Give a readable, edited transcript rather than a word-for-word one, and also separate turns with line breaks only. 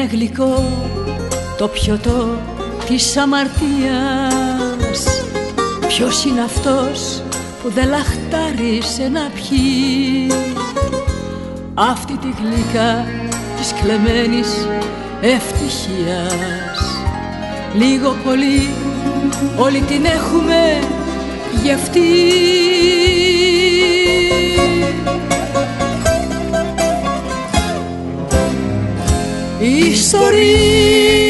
γλυκό το πιωτό της αμαρτίας. Ποιος είναι αυτός που δεν λαχτάρισε να πιει αυτή τη γλυκά της κλεμμένης ευτυχίας? Λίγο πολύ όλοι την έχουμε γευτεί. Η ιστορία